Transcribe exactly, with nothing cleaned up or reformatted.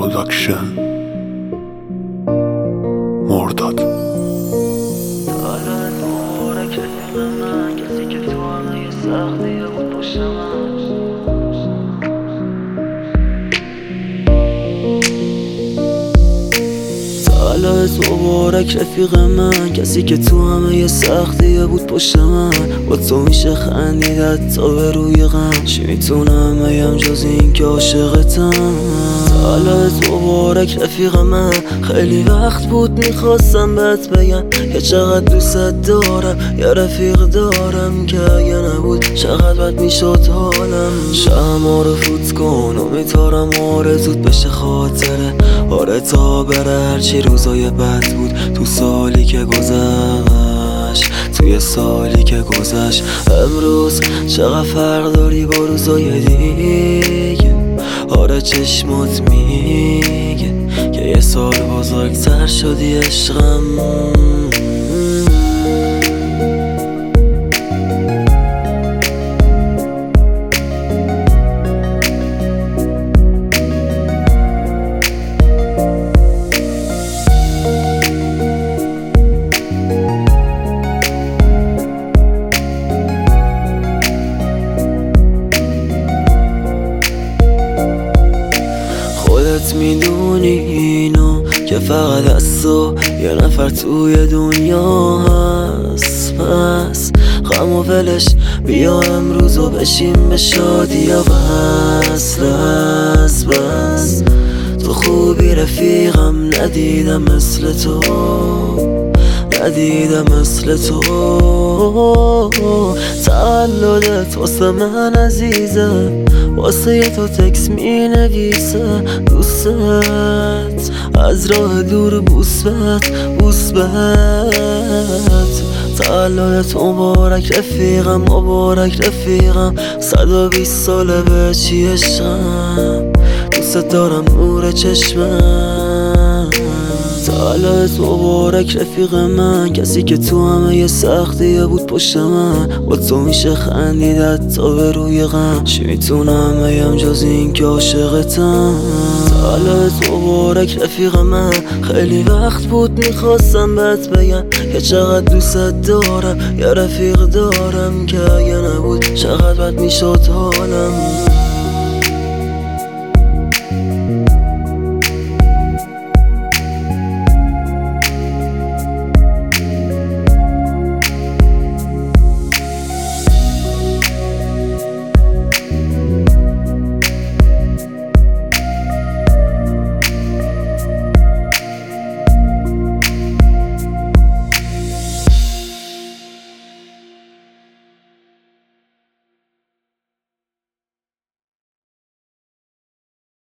پروداکشن مرداد. حالت مبارک رفیق من، کسی که تو همه سختی بود پشت من. حالت مبارک رفیق من، کسی که تو همه سختی بود پشت من. با تو میشه خندیدت تا به روی غم، چی میتونم بگم جز این که عاشقتم. حالت مبارک رفیق من، خیلی وقت بود میخواستم بهت بگم که چقدر دوست دارم. یه رفیق دارم که اگه نبود چقدر بد میشد حالم. شمع رو فوت کن امیدوارم آرزوت بشه خاطره. آره تا بره هرچی روزای بد بود تو سالی که گذشت، توی سالی که گذشت. امروز چقدر فرق داری با روزای دیگه. آره چشمات میگه که یه سال بزرگتر شدی عشقم. خودت میدونی اینو که فقط از تو یه نفر توی دنیا هست. پس غم و ولش بیا امروز و بشیم به شادی و بس بس بس. تو خوبی رفیقم ندیدم مثل تو، ندیدم مثل تو. تولدت واسه من عزیزه، واسه یه تو تکس می نویسه دوست. از راه دور بوس بهت بوس بهت. تولدت مبارک رفیقم، مبارک رفیقم. صد و بیست ساله به چی عشقم، دوست دارم نور چشمم. تولدت مبارک رفیق من، کسی که تو همه سختی بود پشت من. با تو میشه خندیدت تا به روی غم، چی میتونم بگم جز این که عاشقتم. تولدت مبارک رفیق من، خیلی وقت بود میخواستم بهت بگم که چقدر دوست دارم. یه رفیق دارم که اگه نبود چقدر بد میشد حالم.